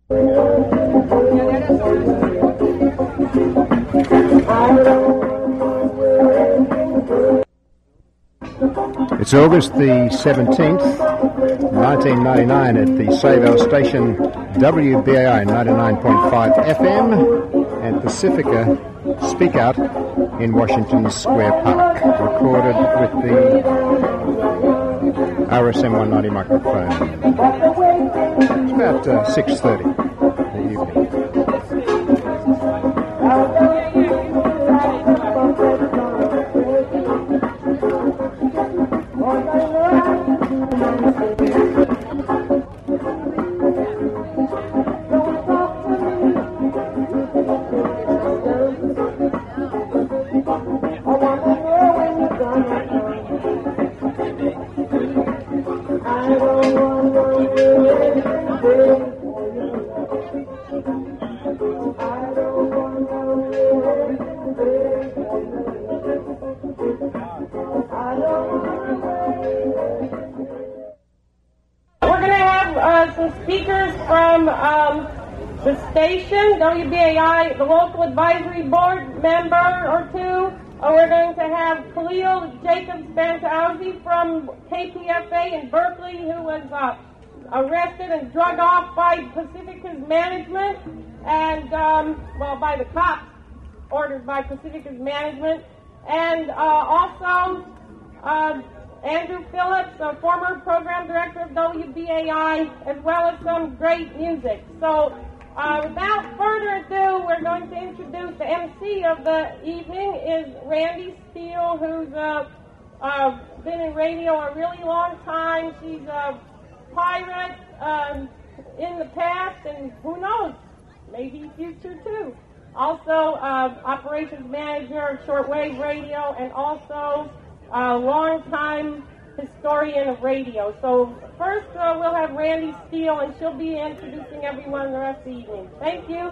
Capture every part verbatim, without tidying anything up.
It's August the seventeenth, nineteen ninety-nine, at the Save Our Station W B A I ninety-nine point five F M and Pacifica Speak Out in Washington Square Park, recorded with the R S M one ninety microphone. It's about uh, six thirty in the evening. W B A I, the local advisory board member or two. Uh, we're going to have Khalil Jacobs Bantauzi from K P F A in Berkeley, who was uh, arrested and drug off by Pacifica's management, and, um, well, by the cops, ordered by Pacifica's management. And uh, also uh, Andrew Phillips, a former program director of W B A I, as well as some great music. So, Uh, without further ado, we're going to introduce the M C of the evening is Randy Steele, who's uh, uh, been in radio a really long time. She's a pirate um, in the past, and who knows, maybe future too. Also, uh, operations manager of shortwave radio, and also a long-time historian of radio. So first uh, we'll have Randy Steele, and she'll be introducing everyone the rest of the evening. Thank you.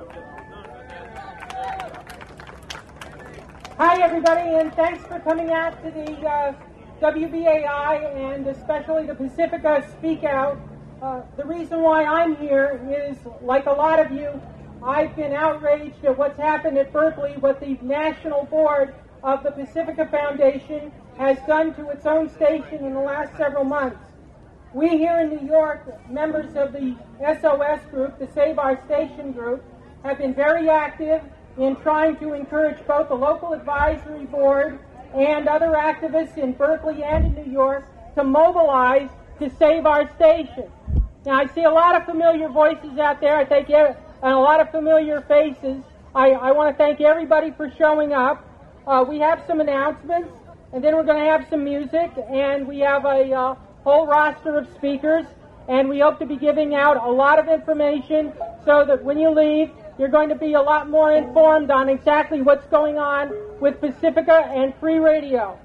Hi everybody, and thanks for coming out to the uh, W B A I and especially the Pacifica Speak Out. Uh, the reason why I'm here is, like a lot of you, I've been outraged at what's happened at Berkeley, what the National Board of the Pacifica Foundation has done to its own station in the last several months. We here in New York, members of the S O S group, the Save Our Station group, have been very active in trying to encourage both the local advisory board and other activists in Berkeley and in New York to mobilize to save our station. Now, I see a lot of familiar voices out there. I thank you, and a lot of familiar faces. I, I want to thank everybody for showing up. Uh, we have some announcements, and then we're going to have some music, and we have a uh, whole roster of speakers, and we hope to be giving out a lot of information so that when you leave, you're going to be a lot more informed on exactly what's going on with Pacifica and Free Radio.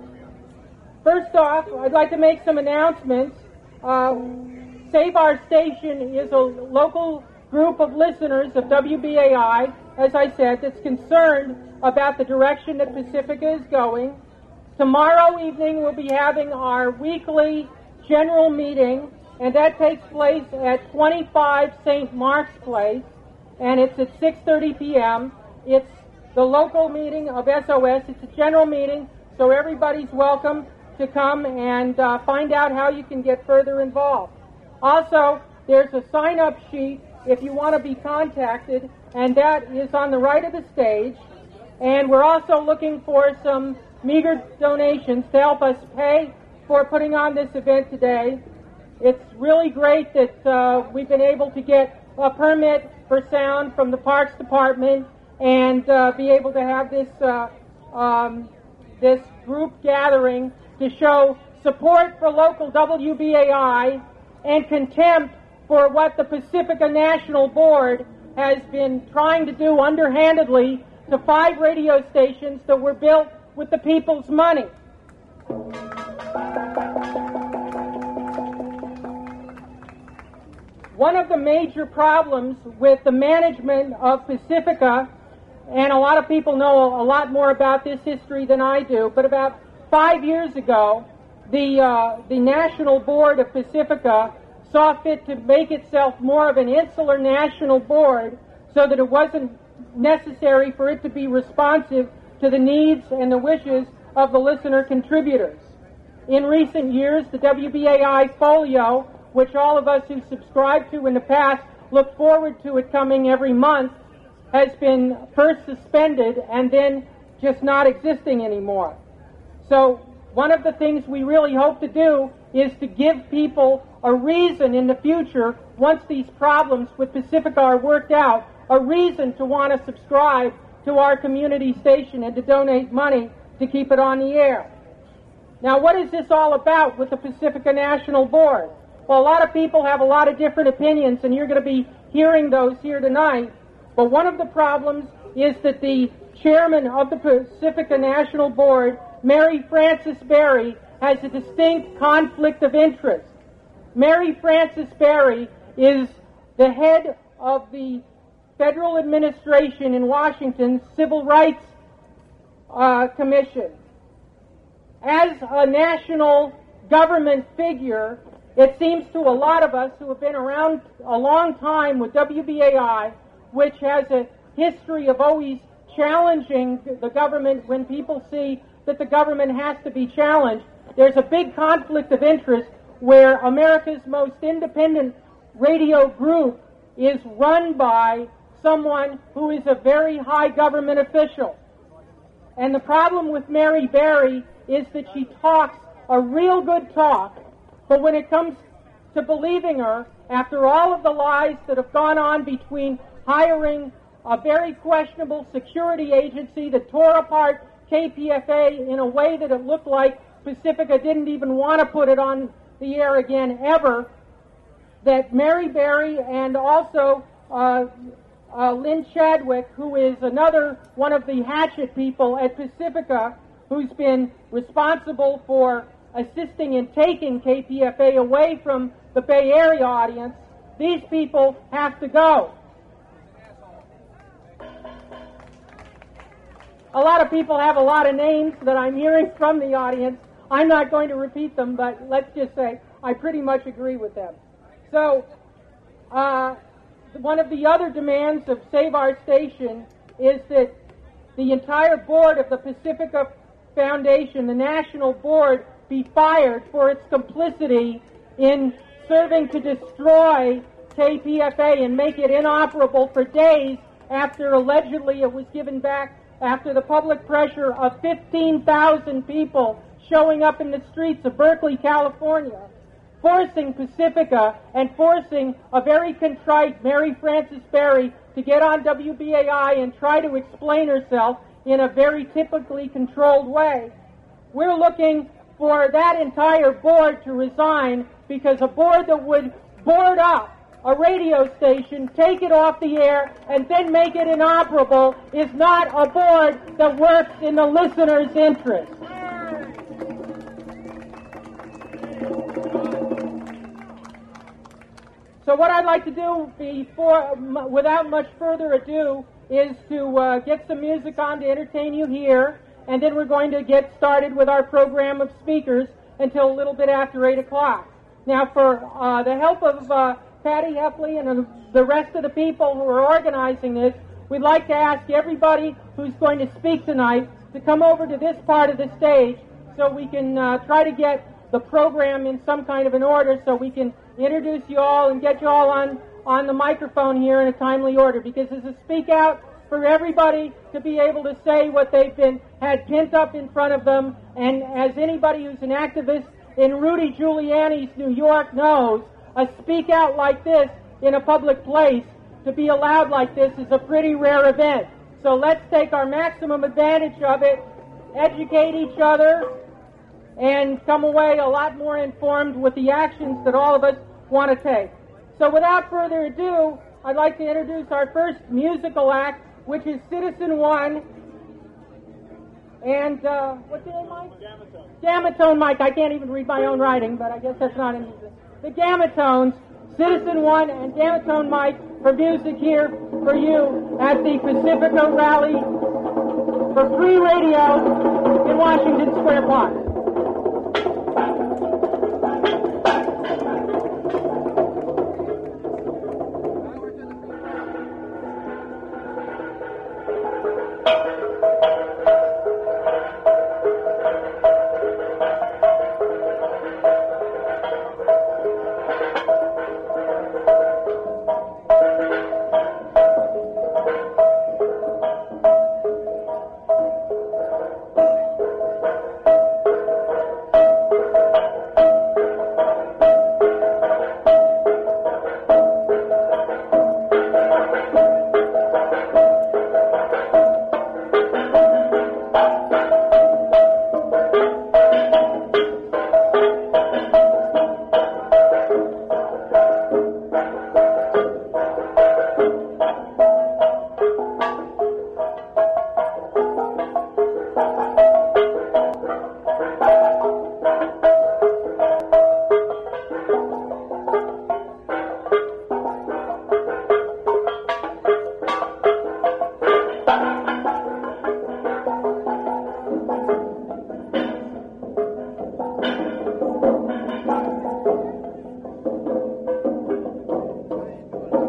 First off, I'd like to make some announcements. Uh, Save Our Station is a local group of listeners of W B A I, as I said, that's concerned about the direction that Pacifica is going. Tomorrow evening we'll be having our weekly general meeting, and that takes place at twenty-five Saint Mark's Place, and it's at six thirty p.m. It's the local meeting of S O S. It's a general meeting, so everybody's welcome to come and uh, find out how you can get further involved. Also, there's a sign-up sheet if you want to be contacted, and that is on the right of the stage. And we're also looking for some meager donations to help us pay for putting on this event today. It's really great that uh, we've been able to get a permit for sound from the Parks Department and uh, be able to have this uh, um, this group gathering to show support for local W B A I and contempt for what the Pacifica National Board has been trying to do underhandedly to five radio stations that were built with the people's money. One of the major problems with the management of Pacifica, and a lot of people know a lot more about this history than I do, but about five years ago, the uh, the National Board of Pacifica saw fit to make itself more of an insular national board so that it wasn't necessary for it to be responsive to the needs and the wishes of the listener contributors. In recent years, the W B A I folio, which all of us who subscribed to in the past look forward to it coming every month, has been first suspended and then just not existing anymore. So one of the things we really hope to do is to give people a reason in the future, once these problems with Pacifica are worked out, a reason to want to subscribe to our community station and to donate money to keep it on the air. Now, what is this all about with the Pacifica National Board? Well, a lot of people have a lot of different opinions, and you're going to be hearing those here tonight. But one of the problems is that the chairman of the Pacifica National Board, Mary Frances Berry, has a distinct conflict of interest. Mary Frances Berry is the head of the Federal Administration in Washington's Civil Rights uh, Commission. As a national government figure, it seems to a lot of us who have been around a long time with W B A I, which has a history of always challenging the government when people see that the government has to be challenged, there's a big conflict of interest where America's most independent radio group is run by someone who is a very high government official. And the problem with Mary Berry is that she talks a real good talk, but when it comes to believing her, after all of the lies that have gone on between hiring a very questionable security agency that tore apart K P F A in a way that it looked like Pacifica didn't even want to put it on the air again ever, that Mary Berry and also uh, uh, Lynn Chadwick, who is another one of the hatchet people at Pacifica, who's been responsible for assisting in taking K P F A away from the Bay Area audience, these people have to go. A lot of people have a lot of names that I'm hearing from the audience. I'm not going to repeat them, but let's just say I pretty much agree with them. So, uh, one of the other demands of Save Our Station is that the entire board of the Pacifica Foundation, the national board, be fired for its complicity in serving to destroy K P F A and make it inoperable for days after allegedly it was given back after the public pressure of fifteen thousand people showing up in the streets of Berkeley, California, forcing Pacifica and forcing a very contrite Mary Frances Berry to get on W B A I and try to explain herself in a very typically controlled way. We're looking for that entire board to resign, because a board that would board up a radio station, take it off the air, and then make it inoperable is not a board that works in the listener's interest. So what I'd like to do before, without much further ado, is to uh, get some music on to entertain you here, and then we're going to get started with our program of speakers until a little bit after eight o'clock. Now, for uh, the help of uh, Patty Heffley and the rest of the people who are organizing this, we'd like to ask everybody who's going to speak tonight to come over to this part of the stage so we can uh, try to get the program in some kind of an order, so we can introduce you all and get you all on, on the microphone here in a timely order, because it's a speak out for everybody to be able to say what they've been had pent up in front of them. And as anybody who's an activist in Rudy Giuliani's New York knows, a speak out like this in a public place, to be allowed like this, is a pretty rare event. So let's take our maximum advantage of it, educate each other, and come away a lot more informed with the actions that all of us want to take. So without further ado, I'd like to introduce our first musical act, which is Citizen One. And, uh, what's your name, Mike? Gamatone. Gamatone, Mike. I can't even read my own writing, but I guess that's not in music. The Gamatones, Citizen One, and Gamatone Mike for music here for you at the Pacifica Rally for Free Radio in Washington Square Park.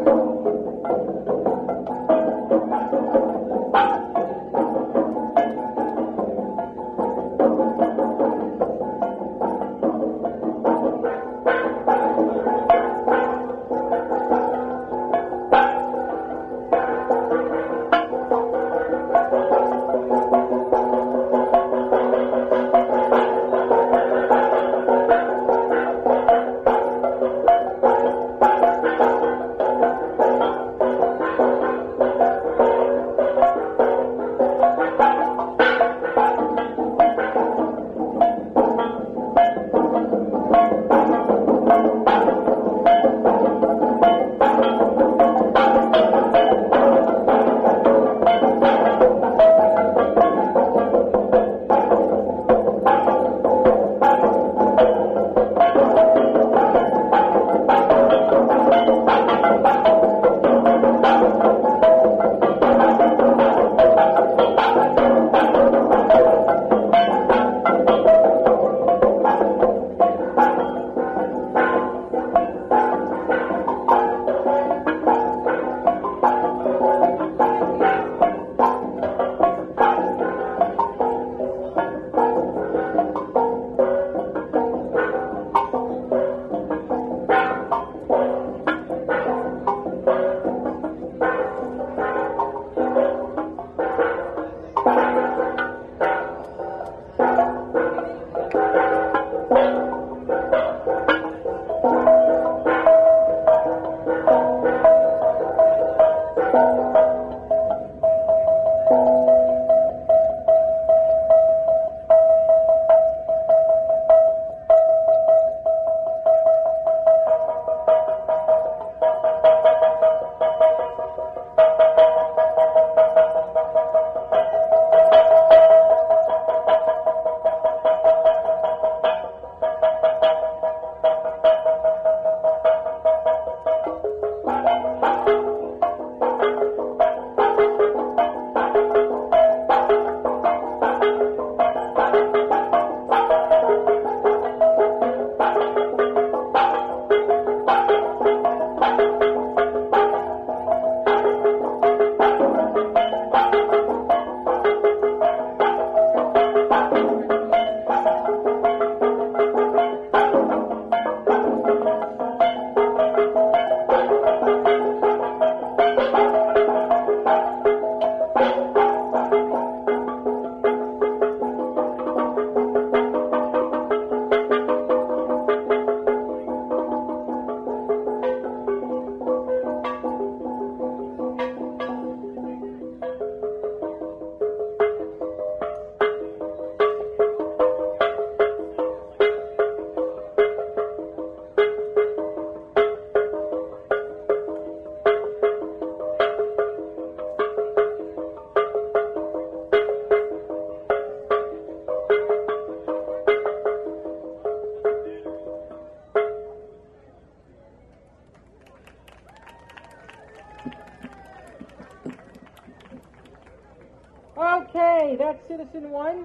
Okay, that's Citizen One.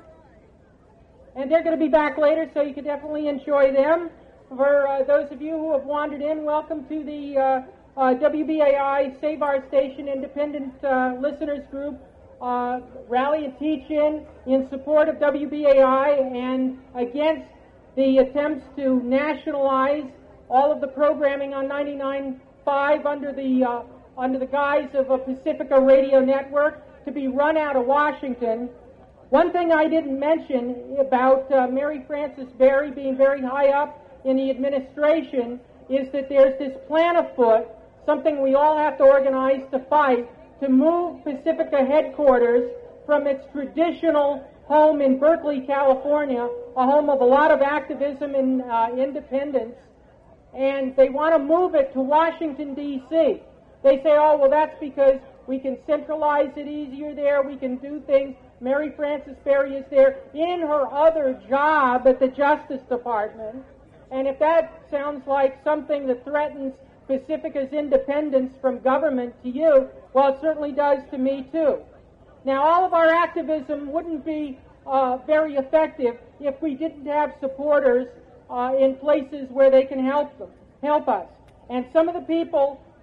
And they're going to be back later, so you can definitely enjoy them. For uh, those of you who have wandered in, welcome to the uh, uh, W B A I Save Our Station Independent uh, Listeners Group uh, rally and teach-in in support of W B A I and against the attempts to nationalize all of the programming on ninety-nine point five under the uh, under the guise of a Pacifica radio network to be run out of Washington. One thing I didn't mention about uh, Mary Frances Berry being very high up in the administration is that there's this plan afoot, something we all have to organize to fight, to move Pacifica headquarters from its traditional home in Berkeley, California, a home of a lot of activism and uh, independence, and they want to move it to Washington, D C They say, oh, well, that's because we can centralize it easier there, we can do things. Mary Frances Berry is there in her other job at the Justice Department. And if that sounds like something that threatens Pacifica's independence from government to you, well, it certainly does to me, too. Now, all of our activism wouldn't be uh, very effective if we didn't have supporters uh, in places where they can help them, help us. And some of the people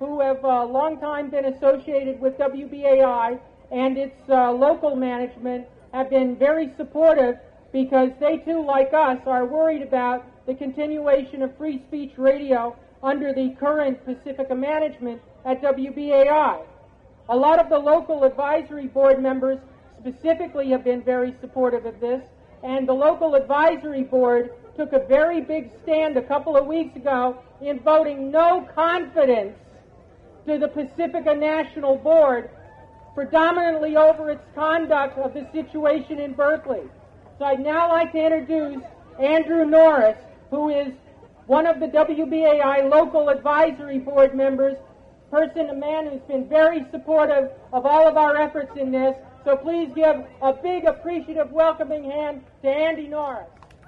who have a long time been associated with W B A I and its uh, local management have been very supportive because they too, like us, are worried about the continuation of free speech radio under the current Pacifica management at W B A I. A lot of the local advisory board members specifically have been very supportive of this, and the local advisory board took a very big stand a couple of weeks ago in voting no confidence to the Pacifica National Board, predominantly over its conduct of the situation in Berkeley. So I'd now like to introduce Andrew Norris, who is one of the W B A I local advisory board members, person, a man who's been very supportive of all of our efforts in this. So please give a big appreciative welcoming hand to Andy Norris.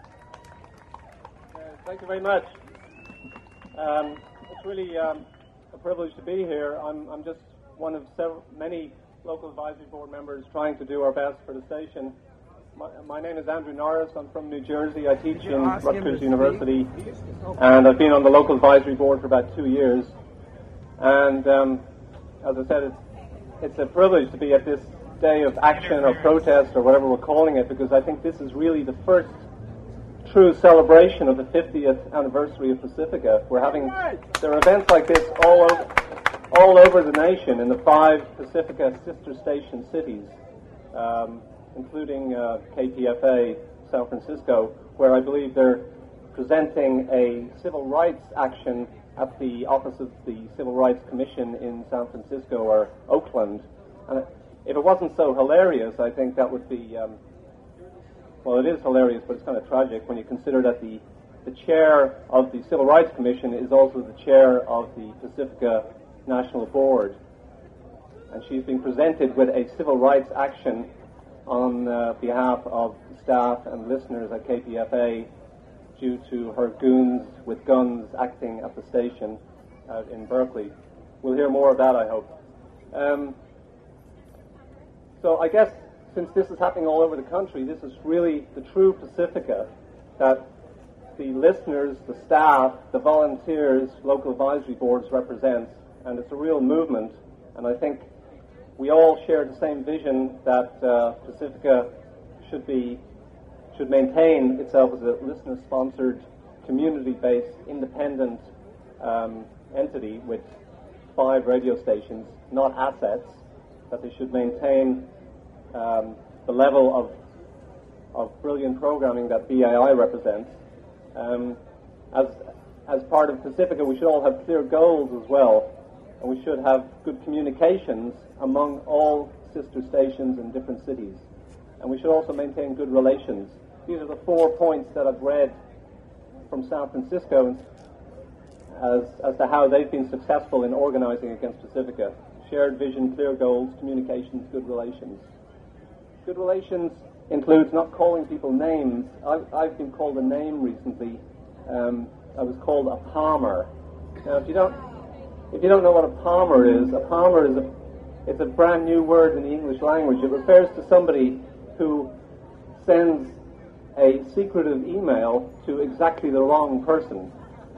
Uh, thank you very much. Um, it's really um, a privilege to be here. I'm, I'm just one of several, many local advisory board members trying to do our best for the station. My, my name is Andrew Norris. I'm from New Jersey. I teach in Rutgers University, and I've been on the local advisory board for about two years. And um, as I said, it's, it's a privilege to be at this day of action or protest or whatever we're calling it, because I think this is really the first true celebration of the fiftieth anniversary of Pacifica. We're having, there are events like this all over, all over the nation in the five Pacifica sister station cities, um, including uh, K P F A San Francisco, where I believe they're presenting a civil rights action at the office of the Civil Rights Commission in San Francisco or Oakland. And if it wasn't so hilarious, I think that would be, um, well, it is hilarious, but it's kind of tragic when you consider that the, the chair of the Civil Rights Commission is also the chair of the Pacifica National Board. And she's been presented with a civil rights action on uh, behalf of staff and listeners at K P F A due to her goons with guns acting at the station uh, in Berkeley. We'll hear more of that, I hope. Um, so I guess since this is happening all over the country, this is really the true Pacifica that the listeners, the staff, the volunteers, local advisory boards represent, and it's a real movement. And I think we all share the same vision that uh, Pacifica should be should maintain itself as a listener-sponsored, community-based, independent um, entity with five radio stations, not assets, that they should maintain um, the level of of brilliant programming that B A I represents. Um, as, as part of Pacifica, we should all have clear goals as well, and we should have good communications among all sister stations in different cities. And we should also maintain good relations. These are the four points that I've read from San Francisco as, as to how they've been successful in organizing against Pacifica. Shared vision, clear goals, communications, good relations. Good relations includes not calling people names. I've, I've been called a name recently. Um, I was called a palmer. Now, if you don't, if you don't know what a palmer is, a palmer is a, it's a brand new word in the English language. It refers to somebody who sends a secretive email to exactly the wrong person,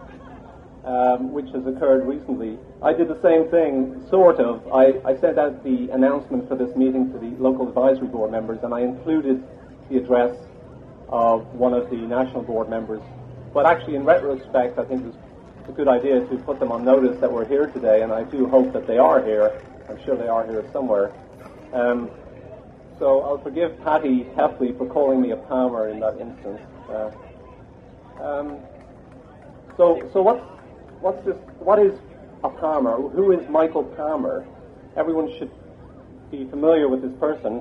um, which has occurred recently. I did the same thing, sort of. I, I sent out the announcement for this meeting to the local advisory board members, and I included the address of one of the national board members. But actually, in retrospect, I think it was a good idea to put them on notice that we're here today, and I do hope that they are here. I'm sure they are here somewhere. Um, So I'll forgive Patty Heffley for calling me a palmer in that instance. Uh, um, so, so what's what's this? What is a palmer? Who is Michael Palmer? Everyone should be familiar with this person.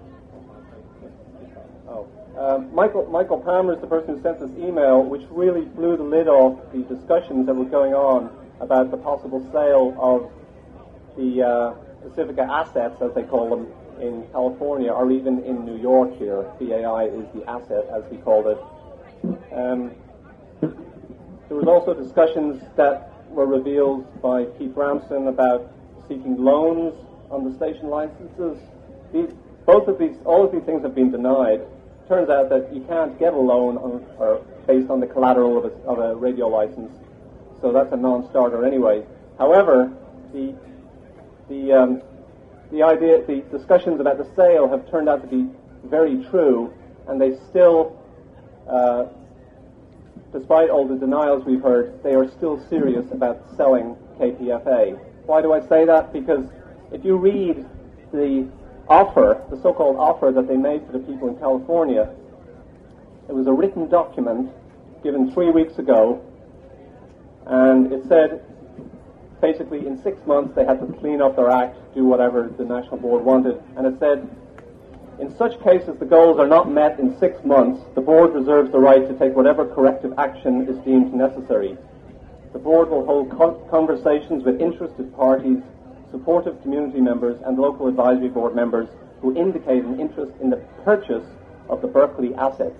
Oh, um, Michael Michael Palmer is the person who sent this email, which really blew the lid off the discussions that were going on about the possible sale of the uh, Pacifica assets, as they call them, in California, or even in New York here. B A I is the asset, as we called it. Um, there was also discussions that were revealed by Keith Ramsden about seeking loans on the station licenses. These, both of these, all of these things have been denied. Turns out that you can't get a loan on, or based on the collateral of a, of a radio license, so that's a non-starter anyway. However, the the um, the idea, the discussions about the sale have turned out to be very true, and they still, uh, despite all the denials we've heard, they are still serious about selling K P F A. Why do I say that? Because if you read the offer, the so-called offer that they made to the people in California, it was a written document given three weeks ago, and it said basically in six months they had to clean up their act, do whatever the National Board wanted, and it said, in such cases the goals are not met in six months, the Board reserves the right to take whatever corrective action is deemed necessary. The Board will hold con- conversations with interested parties, supportive community members and local advisory board members who indicate an interest in the purchase of the Berkeley assets.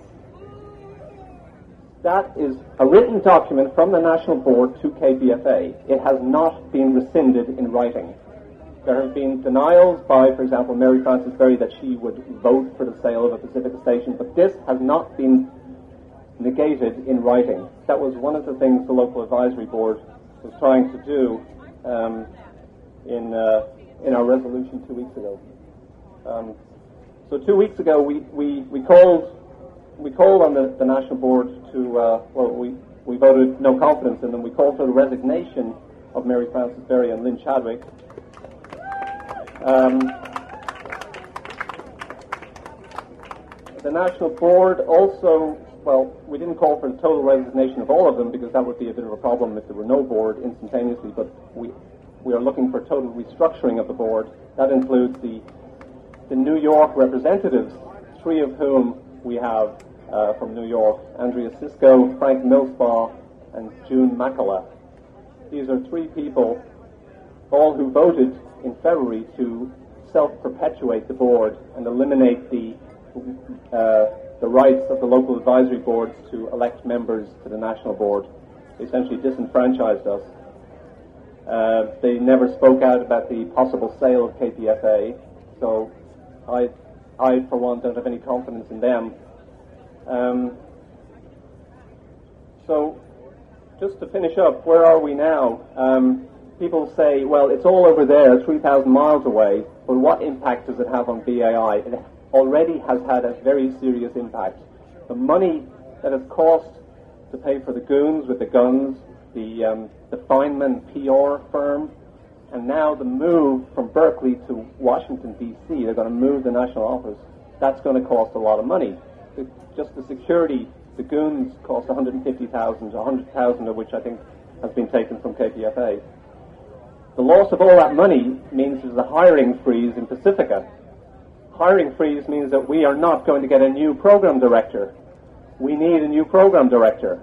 That is a written document from the National Board to K P F A. It has not been rescinded in writing. There have been denials by, for example, Mary Frances Berry that she would vote for the sale of a Pacifica station, but this has not been negated in writing. That was one of the things the local advisory board was trying to do um, in uh, in our resolution two weeks ago. Um, so two weeks ago, we, we, we called we called on the, the National Board to uh, well, we we voted no confidence in them. We called for the resignation of Mary Frances Berry and Lynn Chadwick. Um, the National Board also, well, we didn't call for the total resignation of all of them because that would be a bit of a problem if there were no board instantaneously, but we we are looking for total restructuring of the board. That includes the the New York representatives, three of whom we have uh, from New York, Andrea Sisko, Frank Millspaugh, and June Makala. These are three people, all who voted in February to self-perpetuate the board and eliminate the uh, the rights of the local advisory boards to elect members to the national board. They essentially disenfranchised us. Uh, they never spoke out about the possible sale of K P F A, so I, I for one, don't have any confidence in them. Um, so, just to finish up, where are we now? Um, people say, well, it's all over there, three thousand miles away, but what impact does it have on B A I? It already has had a very serious impact. The money that has cost to pay for the goons with the guns, the, um, the Feynman P R firm, and now the move from Berkeley to Washington, D C, they're going to move the national office, that's going to cost a lot of money. It, just the security, the goons cost one hundred fifty thousand dollars, one hundred thousand dollars of which I think has been taken from K P F A. The loss of all that money means there's a hiring freeze in Pacifica. Hiring freeze means that we are not going to get a new program director. We need a new program director.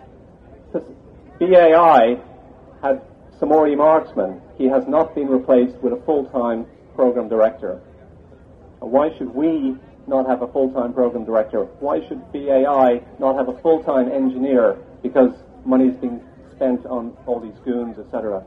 B A I had Samori Marksman. He has not been replaced with a full-time program director. And why should we not have a full-time program director? Why should B A I not have a full-time engineer because money is being spent on all these goons, et cetera?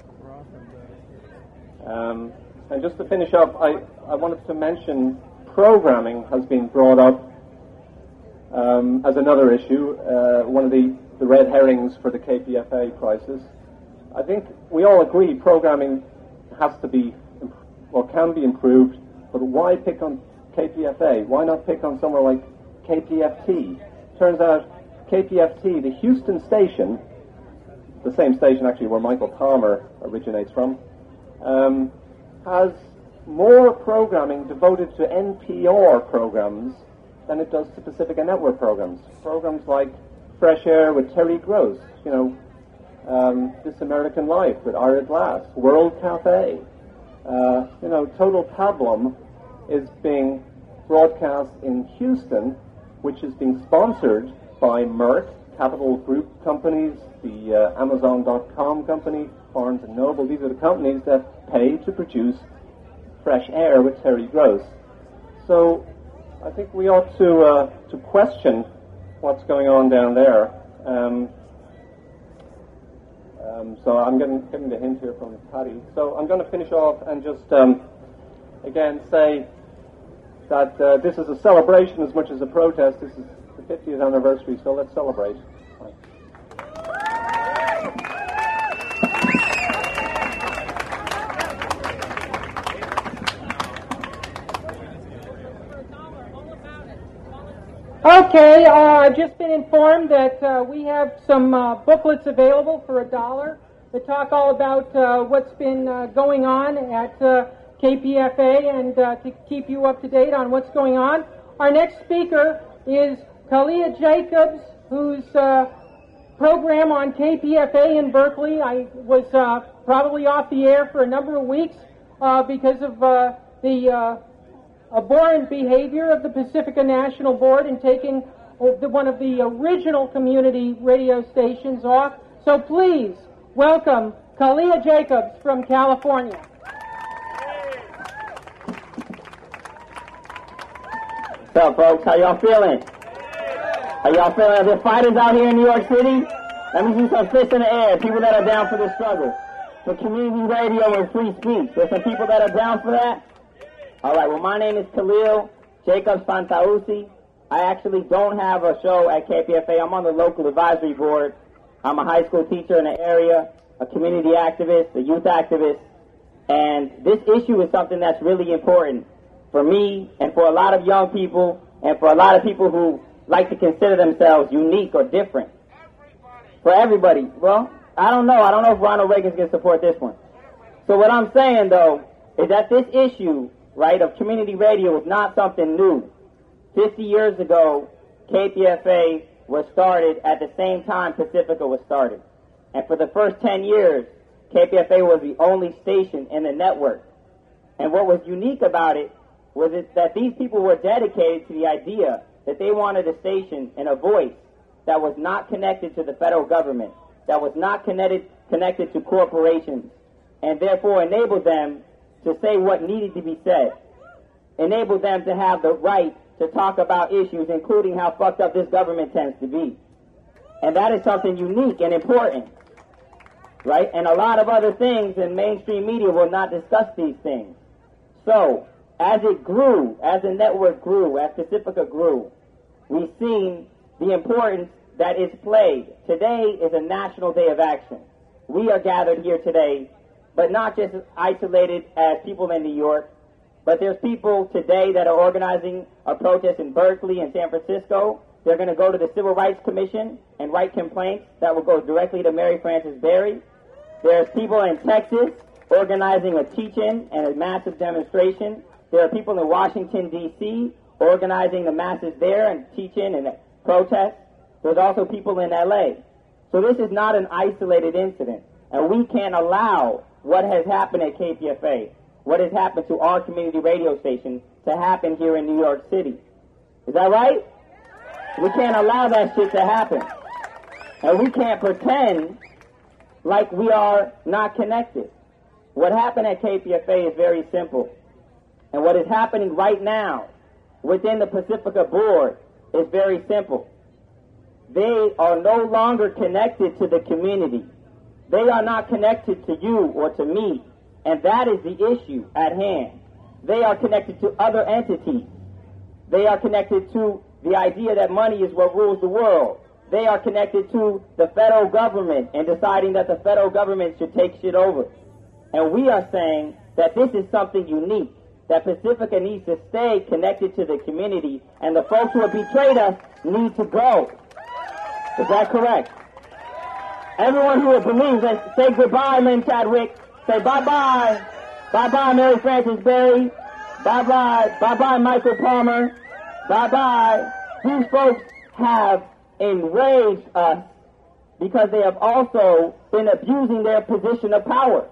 Um, and just to finish up, I, I wanted to mention programming has been brought up um, as another issue, uh, one of the, the red herrings for the K P F A crisis. I think we all agree programming has to be, or can be improved, but why pick on K P F A? Why not pick on somewhere like K P F T? Turns out K P F T, the Houston station, the same station actually where Michael Palmer originates from, um, has more programming devoted to N P R programs than it does to Pacifica Network programs. Programs like Fresh Air with Terry Gross, you know, um, This American Life with Ira Glass, World Cafe. Uh, you know, Total Pablum is being broadcast in Houston, which is being sponsored by Merck, Capital Group companies, the uh, Amazon dot com company, Barnes and Noble. These are the companies that pay to produce Fresh Air with Terry Gross. So I think we ought to uh, to question what's going on down there. Um, um, so I'm getting, getting the hint here from Patty. So I'm going to finish off and just um, again say that uh, this is a celebration as much as a protest. This is the fiftieth anniversary, so let's celebrate. Okay, uh, I've just been informed that uh, we have some uh, booklets available for a dollar that talk all about uh, what's been uh, going on at uh, K P F A and uh, to keep you up to date on what's going on. Our next speaker is Kalia Jacobs, whose uh, program on K P F A in Berkeley. I was uh, probably off the air for a number of weeks uh, because of uh, the uh, abhorrent behavior of the Pacifica National Board in taking the, one of the original community radio stations off. So please welcome Kalia Jacobs from California. What's up, folks? How y'all feeling? Are y'all feeling? Are there fighters out here in New York City? Let me see some fists in the air. People that are down for the struggle, for community radio and free speech. There's some people that are down for that. All right. Well, my name is Khalil Jacobs Fantausi. I actually don't have a show at K P F A. I'm on the local advisory board. I'm a high school teacher in the area, a community activist, a youth activist, and this issue is something that's really important for me and for a lot of young people and for a lot of people who like to consider themselves unique or different. For everybody. Well, I don't know. I don't know if Ronald Reagan's going to support this one. So what I'm saying, though, is that this issue, right, of community radio is not something new. Fifty years ago, K P F A was started at the same time Pacifica was started. And for the first ten years, K P F A was the only station in the network. And what was unique about it was it that these people were dedicated to the idea that they wanted a station and a voice that was not connected to the federal government, that was not connected connected to corporations, and therefore enabled them to say what needed to be said, enabled them to have the right to talk about issues, including how fucked up this government tends to be. And that is something unique and important, right? And a lot of other things in mainstream media will not discuss these things. So, as it grew, as the network grew, as Pacifica grew, we've seen the importance that is played. Today is a national day of action. We are gathered here today, but not just isolated as people in New York, but there's people today that are organizing a protest in Berkeley and San Francisco. They're going to go to the Civil Rights Commission and write complaints that will go directly to Mary Frances Berry. There's people in Texas organizing a teach-in and a massive demonstration. There are people in Washington, D C organizing the masses there and teach-in and protest. There's also people in L A. So this is not an isolated incident. And we can't allow what has happened at K P F A, what has happened to our community radio station, to happen here in New York City. Is that right? We can't allow that shit to happen. And we can't pretend like we are not connected. What happened at K P F A is very simple. And what is happening right now within the Pacifica board is very simple. They are no longer connected to the community. They are not connected to you or to me. And that is the issue at hand. They are connected to other entities. They are connected to the idea that money is what rules the world. They are connected to the federal government and deciding that the federal government should take shit over. And we are saying that this is something unique, that Pacifica needs to stay connected to the community, and the folks who have betrayed us need to go. Is that correct? Everyone who believes that, say goodbye, Lynn Chadwick. Say bye-bye. Bye-bye, Mary Frances Berry. Bye-bye. Bye-bye, Michael Palmer. Bye-bye. These folks have enraged us because they have also been abusing their position of power.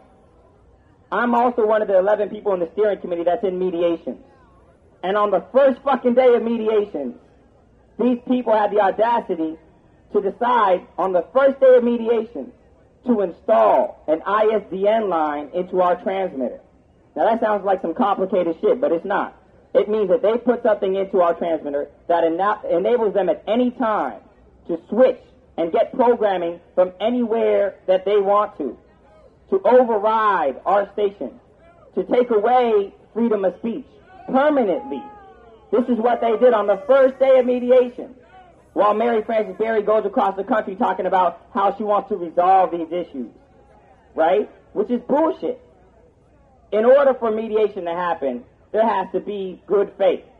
I'm also one of the eleven people in the steering committee that's in mediation. And on the first fucking day of mediation, these people had the audacity to decide on the first day of mediation to install an I S D N line into our transmitter. Now that sounds like some complicated shit, but it's not. It means that they put something into our transmitter that ena- enables them at any time to switch and get programming from anywhere that they want to, to override our station, to take away freedom of speech permanently. This is what they did on the first day of mediation, while Mary Frances Berry goes across the country talking about how she wants to resolve these issues, right? Which is bullshit. In order for mediation to happen, there has to be good faith.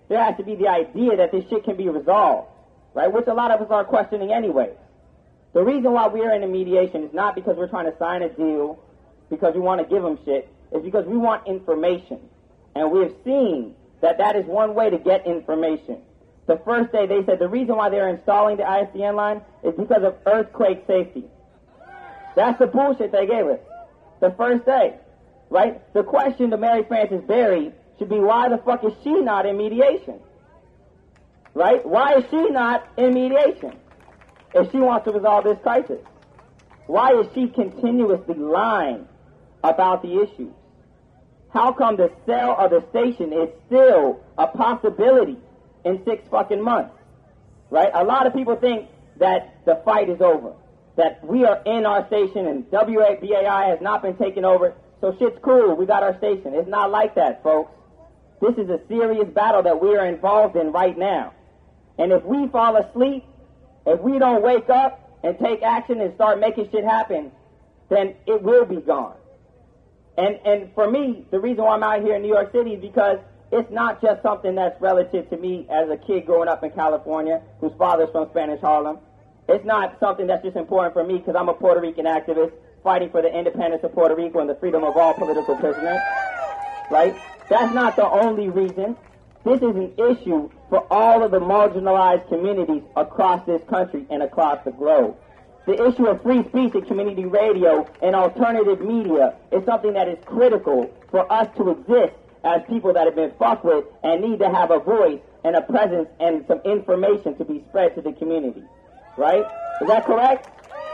there has to be the idea that this shit can be resolved, right? Which a lot of us are questioning anyway. The reason why we are in a mediation is not because we're trying to sign a deal because we want to give them shit. It's because we want information. And we have seen that that is one way to get information. The first day they said the reason why they're installing the I S D N line is because of earthquake safety. That's the bullshit they gave us. The first day, right? The question to Mary Frances Berry should be, why the fuck is she not in mediation? Right? Why is she not in mediation if she wants to resolve this crisis? Why is she continuously lying about the issues? How come the sale of the station is still a possibility in six fucking months? Right? A lot of people think that the fight is over, that we are in our station and W B A I has not been taken over, so shit's cool, we got our station. It's not like that, folks. This is a serious battle that we are involved in right now. And if we fall asleep, if we don't wake up and take action and start making shit happen, then it will be gone. And and for me, the reason why I'm out here in New York City is because it's not just something that's relative to me as a kid growing up in California whose father's from Spanish Harlem. It's not something that's just important for me because I'm a Puerto Rican activist fighting for the independence of Puerto Rico and the freedom of all political prisoners, right? That's not the only reason. This is an issue for all of the marginalized communities across this country and across the globe. The issue of free speech and community radio and alternative media is something that is critical for us to exist as people that have been fucked with and need to have a voice and a presence and some information to be spread to the community. Right? Is that correct?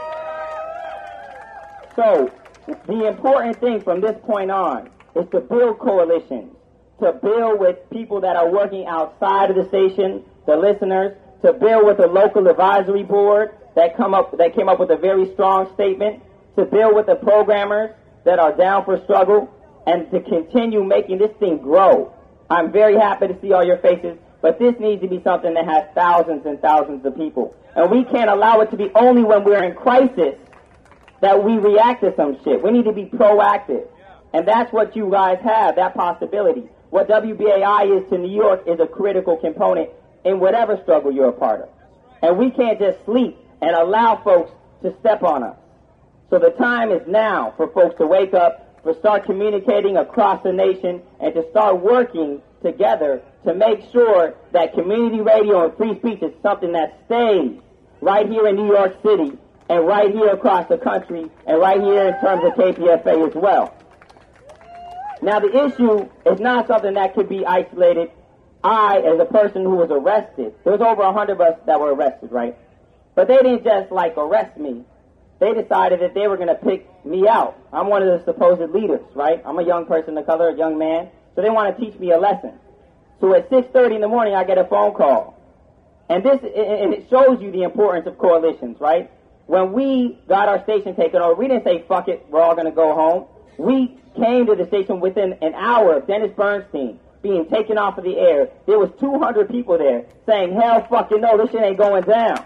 So, the important thing from this point on is to build coalitions, to build with people that are working outside of the station, the listeners, to build with a local advisory board that come up that came up with a very strong statement, to build with the programmers that are down for struggle, and to continue making this thing grow. I'm very happy to see all your faces, but this needs to be something that has thousands and thousands of people. And we can't allow it to be only when we're in crisis that we react to some shit. We need to be proactive. And that's what you guys have, that possibility. What W B A I is to New York is a critical component in whatever struggle you're a part of. And we can't just sleep and allow folks to step on us. So the time is now for folks to wake up, to start communicating across the nation, and to start working together to make sure that community radio and free speech is something that stays right here in New York City and right here across the country and right here in terms of K P F A as well. Now, the issue is not something that could be isolated. I, as a person who was arrested, there was over a hundred of us that were arrested, right? But they didn't just, like, arrest me. They decided that they were going to pick me out. I'm one of the supposed leaders, right? I'm a young person of color, a young man. So they want to teach me a lesson. So at six thirty in the morning, I get a phone call. And this, and it shows you the importance of coalitions, right? When we got our station taken over, we didn't say, fuck it, we're all going to go home. We came to the station within an hour of Dennis Bernstein being taken off of the air. There was two hundred people there saying, hell fucking no, this shit ain't going down.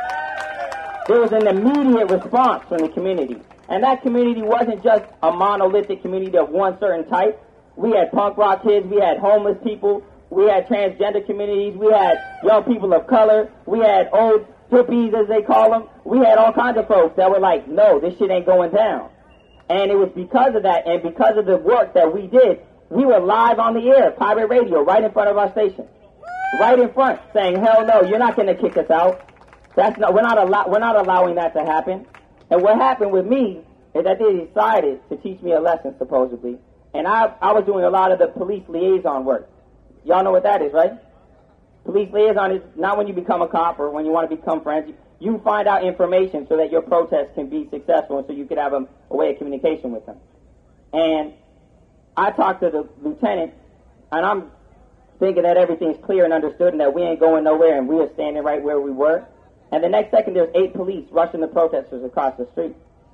There was an immediate response from the community. And that community wasn't just a monolithic community of one certain type. We had punk rock kids, we had homeless people, we had transgender communities, we had young people of color, we had old hippies, as they call them. We had all kinds of folks that were like, no, this shit ain't going down. And it was because of that, and because of the work that we did, we were live on the air, pirate radio, right in front of our station. Right in front, saying, hell no, you're not going to kick us out. That's not, we're not allow, we're not allowing that to happen. And what happened with me is that they decided to teach me a lesson, supposedly. And I, I was doing a lot of the police liaison work. Y'all know what that is, right? Police liaison is not when you become a cop or when you want to become friends. You, you find out information so that your protest can be successful and so you could have a, a way of communication with them. And I talked to the lieutenant, and I'm thinking that everything's clear and understood and that we ain't going nowhere and we are standing right where we were. And the next second, there's eight police rushing the protesters across the street.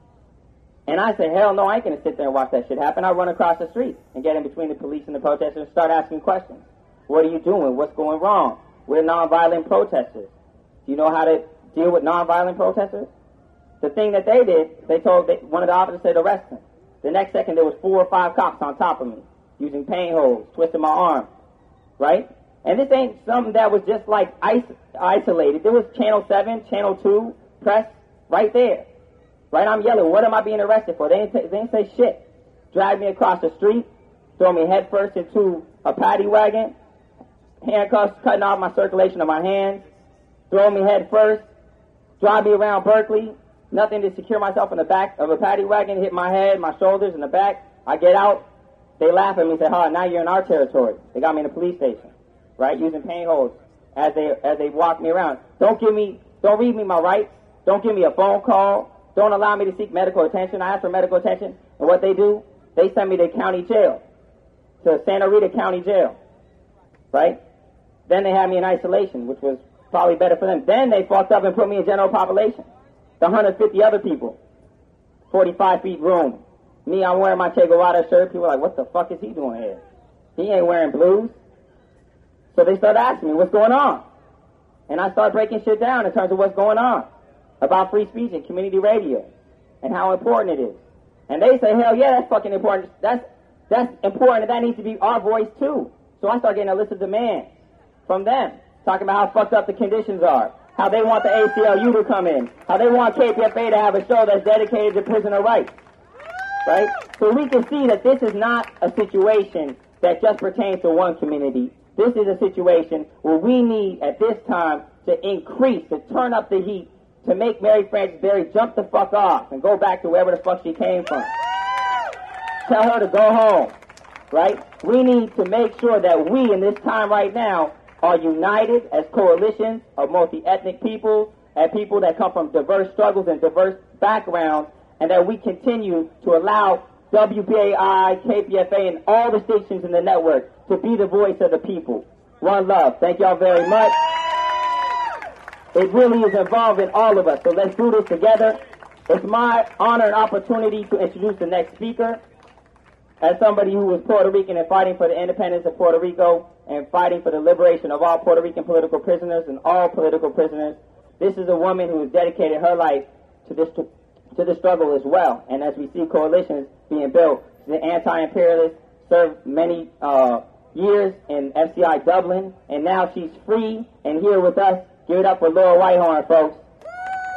And I said, hell no, I ain't going to sit there and watch that shit happen. I run across the street and get in between the police and the protesters and start asking questions. What are you doing? What's going wrong? We're nonviolent protesters. Do you know how to deal with nonviolent protesters? The thing that they did, they told, they, one of the officers said, arrest him. The next second, there was four or five cops on top of me, using paint holes, twisting my arm, right? And this ain't something that was just like is- isolated. There was Channel seven, Channel two, press, right there. Right, I'm yelling, what am I being arrested for? They ain't, t- they ain't say shit. Drag me across the street, throw me headfirst into a paddy wagon, handcuffs cutting off my circulation of my hands, throw me headfirst, drive me around Berkeley, nothing to secure myself in the back of a paddy wagon, hit my head, my shoulders, and the back. I get out, they laugh at me and say, oh, now you're in our territory. They got me in a police station, right, using paint holes as they as they walk me around. Don't give me, don't read me my rights. Don't give me a phone call. Don't allow me to seek medical attention. I ask for medical attention, and what they do, they send me to county jail, to Santa Rita County Jail, right? Then they had me in isolation, which was probably better for them. Then they fucked up and put me in general population. The one hundred fifty other people, forty-five feet room. Me, I'm wearing my Che Guevara shirt. People are like, what the fuck is he doing here? He ain't wearing blues. So they started asking me, what's going on? And I started breaking shit down in terms of what's going on about free speech and community radio and how important it is. And they say, hell yeah, that's fucking important. That's that's important, and that needs to be our voice too. So I start getting a list of demands from them, talking about how fucked up the conditions are, how they want the A C L U to come in, how they want K P F A to have a show that's dedicated to prisoner rights, right? So we can see that this is not a situation that just pertains to one community. This is a situation where we need, at this time, to increase, to turn up the heat, to make Mary Frances Berry jump the fuck off and go back to wherever the fuck she came from. Tell her to go home, right? We need to make sure that we, in this time right now, are united as coalitions of multi-ethnic peoples and people that come from diverse struggles and diverse backgrounds, and that we continue to allow W B A I, K P F A, and all the stations in the network to be the voice of the people. One love. Thank y'all very much. It really is involving all of us, so let's do this together. It's my honor and opportunity to introduce the next speaker. As somebody who was Puerto Rican and fighting for the independence of Puerto Rico and fighting for the liberation of all Puerto Rican political prisoners and all political prisoners, this is a woman who has dedicated her life to this to, to the struggle as well. And as we see coalitions being built, the anti-imperialist served many uh, years in F C I Dublin, and now she's free and here with us. Give it up for Laura Whitehorn, folks.